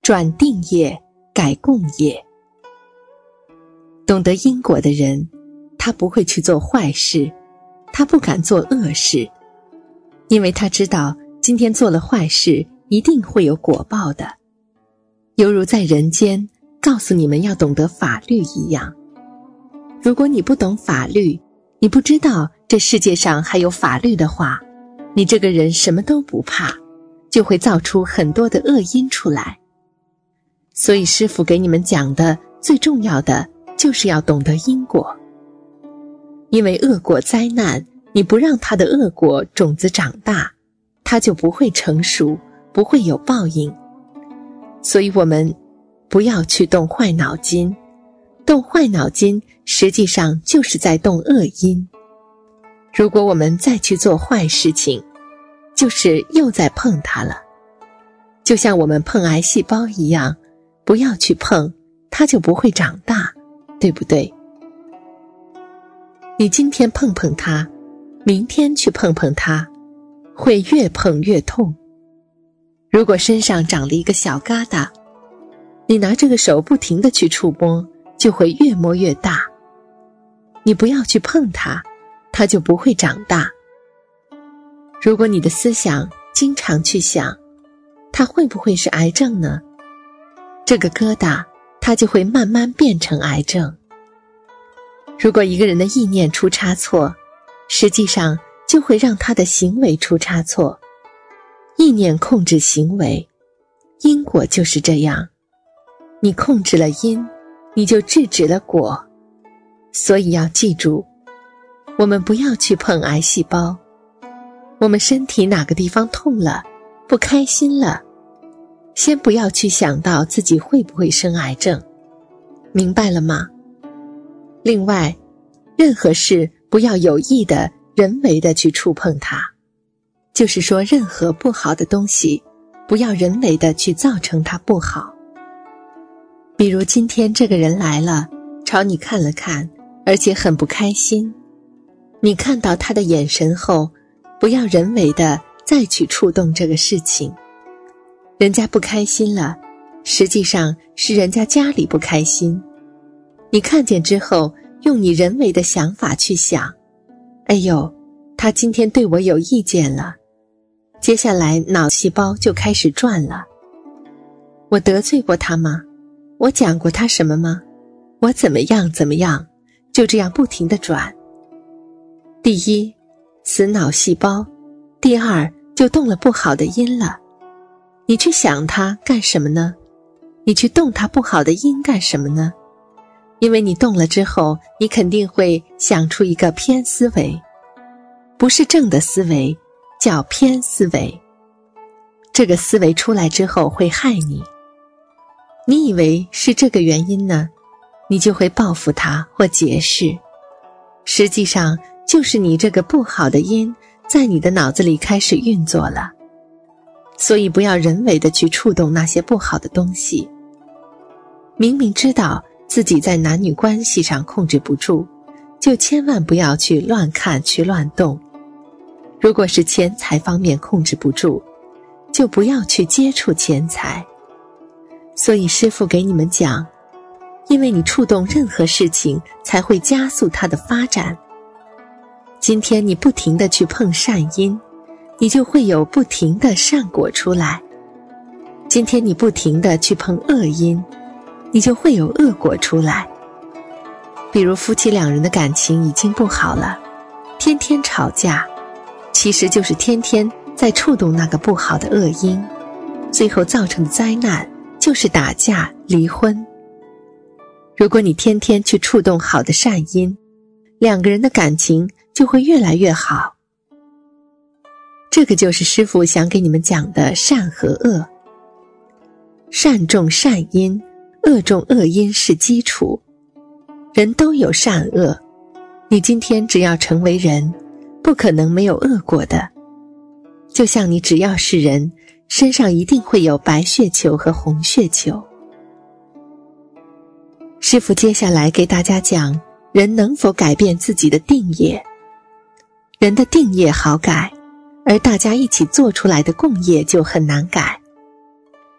转定业，改共业。懂得因果的人，他不会去做坏事，他不敢做恶事，因为他知道今天做了坏事一定会有果报的，犹如在人间告诉你们要懂得法律一样。如果你不懂法律，你不知道这世界上还有法律的话，你这个人什么都不怕，就会造出很多的恶因出来。所以师父给你们讲的最重要的就是要懂得因果。因为恶果灾难，你不让它的恶果种子长大，它就不会成熟，不会有报应。所以我们不要去动坏脑筋，动坏脑筋实际上就是在动恶因。如果我们再去做坏事情，就是又在碰它了。就像我们碰癌细胞一样，不要去碰，它就不会长大，对不对？你今天碰碰它，明天去碰碰它，会越碰越痛。如果身上长了一个小疙瘩，你拿这个手不停地去触摸，就会越摸越大。你不要去碰它，它就不会长大。如果你的思想经常去想，它会不会是癌症呢？这个疙瘩，它就会慢慢变成癌症。如果一个人的意念出差错，实际上就会让他的行为出差错。意念控制行为，因果就是这样。你控制了因，你就制止了果。所以要记住，我们不要去碰癌细胞。我们身体哪个地方痛了，不开心了，先不要去想到自己会不会生癌症，明白了吗？另外，任何事不要有意的、人为的去触碰它，就是说任何不好的东西，不要人为的去造成它不好。比如今天这个人来了，朝你看了看，而且很不开心，你看到他的眼神后，不要人为的再去触动这个事情。人家不开心了，实际上是人家家里不开心。你看见之后，用你人为的想法去想，哎呦，他今天对我有意见了，接下来脑细胞就开始转了。我得罪过他吗？我讲过他什么吗？我怎么样，就这样不停地转。第一，死脑细胞；第二，就动了不好的因了。你去想它干什么呢？你去动它不好的因干什么呢？因为你动了之后，你肯定会想出一个偏思维，不是正的思维，叫偏思维。这个思维出来之后会害你。你以为是这个原因呢，你就会报复它或解释，实际上就是你这个不好的因在你的脑子里开始运作了。所以不要人为的去触动那些不好的东西。明明知道自己在男女关系上控制不住，就千万不要去乱看，去乱动。如果是钱财方面控制不住，就不要去接触钱财。所以师父给你们讲，因为你触动任何事情，才会加速它的发展。今天你不停地去碰善因，你就会有不停的善果出来。今天你不停地去碰恶因，你就会有恶果出来。比如夫妻两人的感情已经不好了，天天吵架，其实就是天天在触动那个不好的恶因，最后造成的灾难就是打架离婚。如果你天天去触动好的善因，两个人的感情就会越来越好。这个就是师父想给你们讲的善和恶。善种善因，恶种恶因是基础。人都有善恶，你今天只要成为人，不可能没有恶果的。就像你只要是人，身上一定会有白血球和红血球。师父接下来给大家讲，人能否改变自己的定业。人的定业好改，而大家一起做出来的共业就很难改。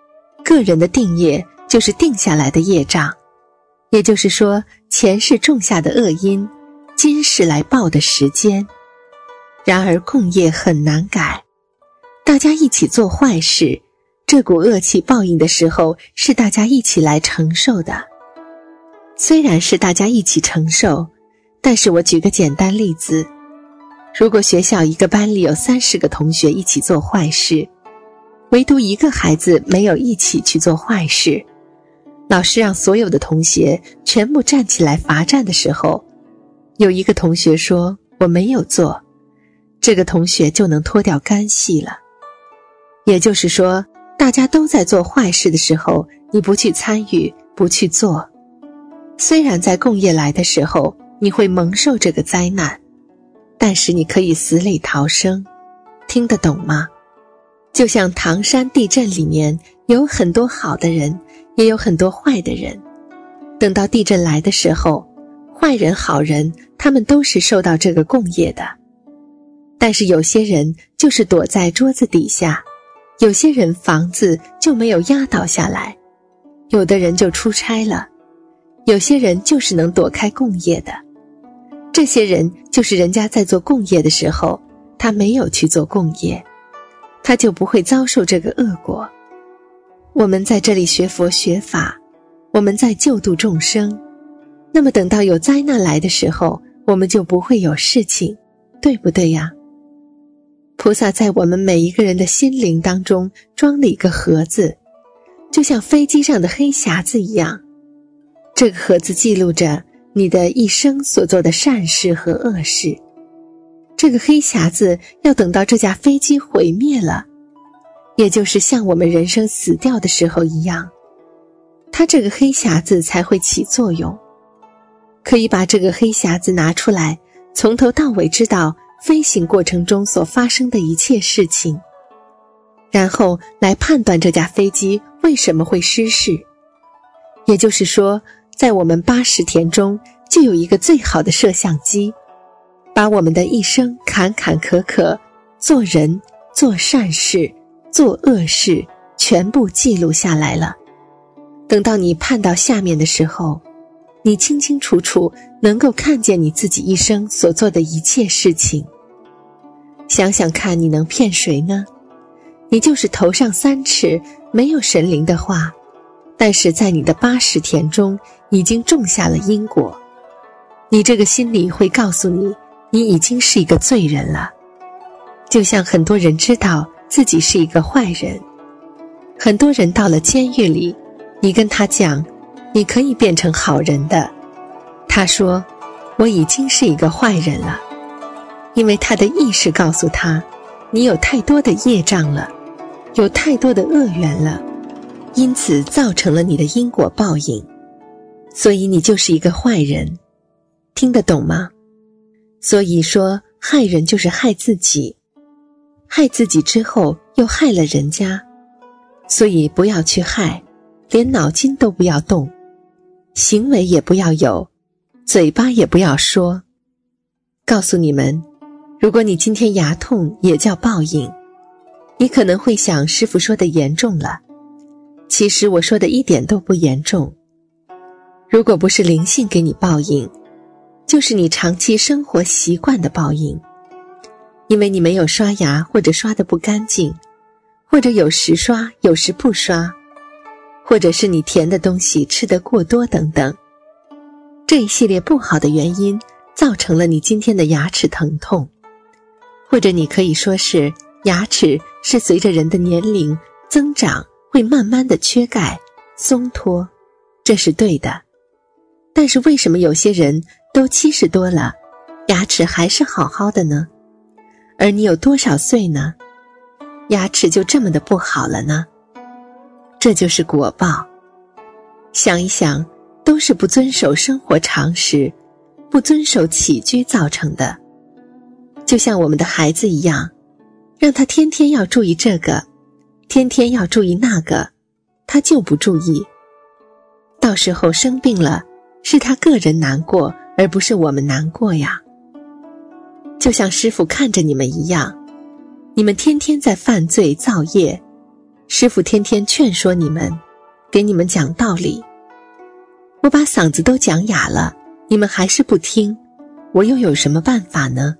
个人的定业就是定下来的业障，也就是说，前世种下的恶因，今世来报的时间。然而共业很难改，大家一起做坏事，这股恶气报应的时候是大家一起来承受的。虽然是大家一起承受，但是我举个简单例子，如果学校一个班里有30个同学一起做坏事，唯独一个孩子没有一起去做坏事，老师让所有的同学全部站起来罚站的时候，有一个同学说我没有做，这个同学就能脱掉干系了。也就是说，大家都在做坏事的时候，你不去参与，不去做，虽然在共业来的时候你会蒙受这个灾难，但是你可以死里逃生，听得懂吗？就像唐山地震里面有很多好的人，也有很多坏的人，等到地震来的时候，坏人好人他们都是受到这个共业的。但是有些人就是躲在桌子底下，有些人房子就没有压倒下来，有的人就出差了，有些人就是能躲开共业的。这些人就是人家在做共业的时候，他没有去做共业，他就不会遭受这个恶果。我们在这里学佛学法，我们在救度众生，那么等到有灾难来的时候，我们就不会有事情，对不对呀？菩萨在我们每一个人的心灵当中装了一个盒子，就像飞机上的黑匣子一样，这个盒子记录着你的一生所做的善事和恶事。这个黑匣子要等到这架飞机毁灭了，也就是像我们人生死掉的时候一样，它这个黑匣子才会起作用，可以把这个黑匣子拿出来，从头到尾知道飞行过程中所发生的一切事情，然后来判断这架飞机为什么会失事。也就是说，在我们80田中就有一个最好的摄像机，把我们的一生坎坎坷坷，做人、做善事、做恶事，全部记录下来了。等到你判到下面的时候，你清清楚楚能够看见你自己一生所做的一切事情。想想看，你能骗谁呢？你就是头上3尺，没有神灵的话，但是在你的80田中已经种下了因果，你这个心里会告诉你，你已经是一个罪人了。就像很多人知道自己是一个坏人，很多人到了监狱里，你跟他讲你可以变成好人的，他说我已经是一个坏人了，因为他的意识告诉他，你有太多的业障了，有太多的恶缘了，因此造成了你的因果报应，所以你就是一个坏人，听得懂吗？所以说害人就是害自己，害自己之后又害了人家，所以不要去害，连脑筋都不要动，行为也不要有，嘴巴也不要说。告诉你们，如果你今天牙痛也叫报应，你可能会想师父说的严重了，其实我说的一点都不严重。如果不是灵性给你报应，就是你长期生活习惯的报应，因为你没有刷牙，或者刷得不干净，或者有时刷有时不刷，或者是你甜的东西吃得过多等等，这一系列不好的原因造成了你今天的牙齿疼痛，或者你可以说是牙齿是随着人的年龄增长会慢慢的缺钙松脱，这是对的。但是为什么有些人都70多了，牙齿还是好好的呢？而你有多少岁呢？牙齿就这么的不好了呢？这就是果报。想一想，都是不遵守生活常识，不遵守起居造成的。就像我们的孩子一样，让他天天要注意这个，天天要注意那个，他就不注意。到时候生病了，是他个人难过，而不是我们难过呀。就像师父看着你们一样，你们天天在犯罪造业， 师父天天劝说你们，给你们讲道理，我把嗓子都讲哑了，你们还是不听，我又有什么办法呢？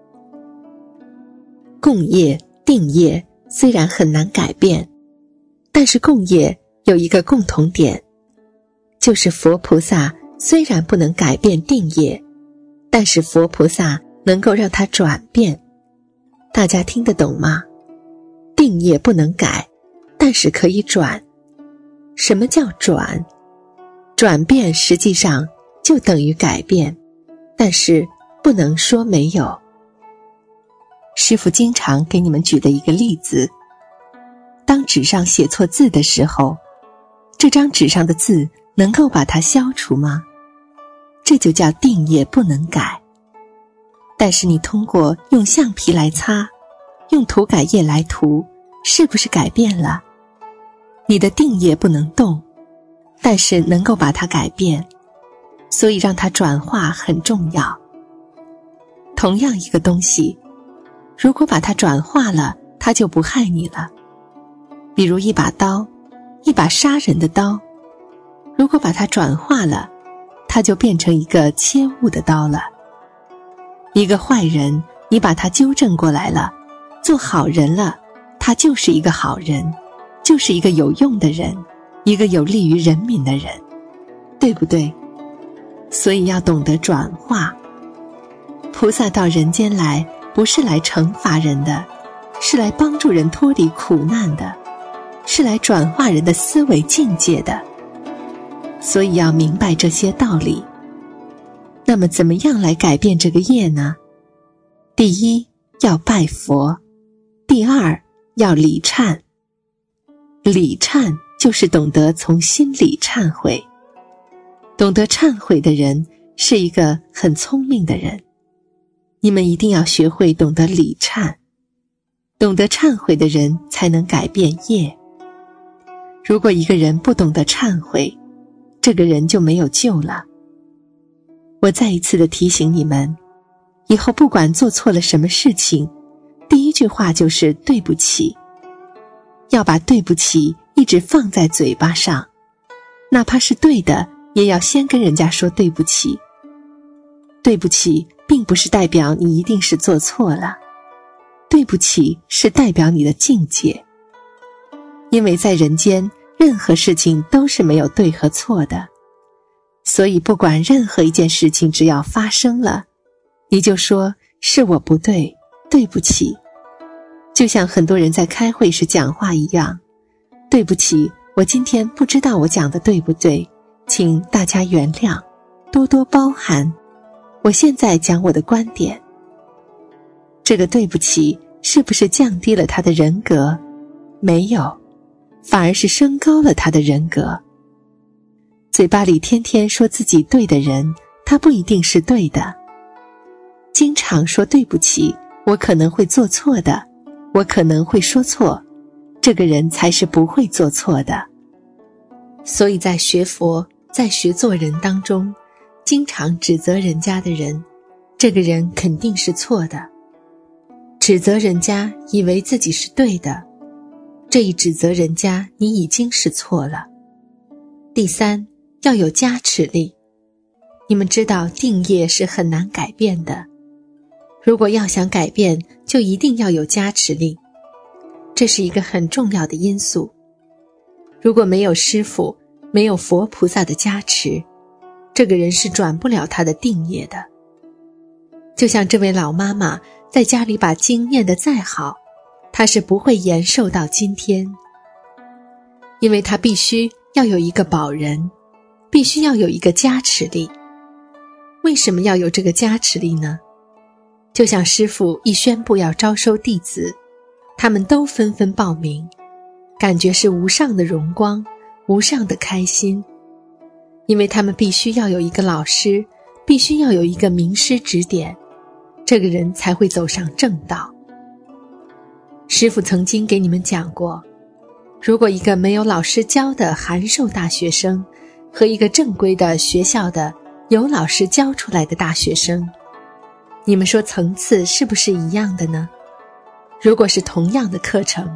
共业、定业虽然很难改变，但是共业有一个共同点，就是佛菩萨虽然不能改变定业，但是佛菩萨能够让它转变。大家听得懂吗？定业不能改，但是可以转。什么叫转？转变实际上就等于改变，但是不能说没有。师父经常给你们举的一个例子，当纸上写错字的时候，这张纸上的字能够把它消除吗？这就叫定业不能改。但是你通过用橡皮来擦，用涂改液来涂，是不是改变了？你的定业不能动，但是能够把它改变，所以让它转化很重要。同样一个东西，如果把它转化了，它就不害你了。比如一把刀，一把杀人的刀，如果把它转化了，它就变成一个切物的刀了。一个坏人，你把他纠正过来了，做好人了，他就是一个好人，就是一个有用的人，一个有利于人民的人，对不对？所以要懂得转化。菩萨到人间来，不是来惩罚人的，是来帮助人脱离苦难的，是来转化人的思维境界的。所以要明白这些道理。那么怎么样来改变这个业呢？第一，要拜佛；第二，要礼忏。礼忏就是懂得从心里忏悔。懂得忏悔的人是一个很聪明的人。你们一定要学会懂得礼忏。懂得忏悔的人才能改变业。如果一个人不懂得忏悔，这个人就没有救了。我再一次的提醒你们，以后不管做错了什么事情，第一句话就是对不起。要把对不起一直放在嘴巴上，哪怕是对的，也要先跟人家说对不起。对不起并不是代表你一定是做错了，对不起是代表你的境界。因为在人间，任何事情都是没有对和错的，所以不管任何一件事情只要发生了，你就说是我不对，对不起。就像很多人在开会时讲话一样，对不起，我今天不知道我讲的对不对，请大家原谅，多多包涵，我现在讲我的观点。这个对不起是不是降低了他的人格？没有，反而是升高了他的人格。嘴巴里天天说自己对的人，他不一定是对的。经常说对不起，我可能会做错的，我可能会说错，这个人才是不会做错的。所以在学佛，在学做人当中，经常指责人家的人，这个人肯定是错的。指责人家以为自己是对的，这一指责人家，你已经是错了。第三，要有加持力。你们知道定业是很难改变的，如果要想改变，就一定要有加持力，这是一个很重要的因素。如果没有师父，没有佛菩萨的加持，这个人是转不了他的定业的。就像这位老妈妈在家里把经念得再好，她是不会延寿到今天，因为她必须要有一个保人，必须要有一个加持力。为什么要有这个加持力呢？就像师父一宣布要招收弟子，他们都纷纷报名，感觉是无上的荣光，无上的开心，因为他们必须要有一个老师，必须要有一个名师指点，这个人才会走上正道。师父曾经给你们讲过，如果一个没有老师教的函授大学生和一个正规的学校的有老师教出来的大学生，你们说层次是不是一样的呢？如果是同样的课程，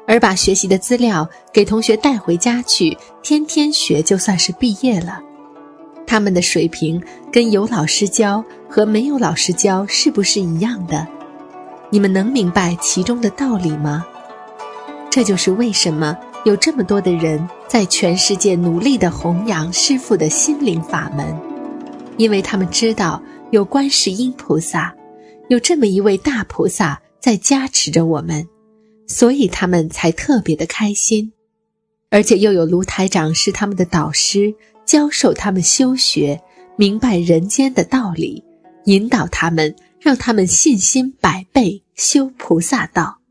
而把学习的资料给同学带回家去，天天学就算是毕业了。他们的水平跟有老师教和没有老师教是不是一样的？你们能明白其中的道理吗？这就是为什么有这么多的人在全世界努力地弘扬师父的心灵法门，因为他们知道有观世音菩萨，有这么一位大菩萨在加持着我们，所以他们才特别的开心。而且又有卢台长是他们的导师，教授他们修学，明白人间的道理，引导他们，让他们信心百倍，修菩萨道。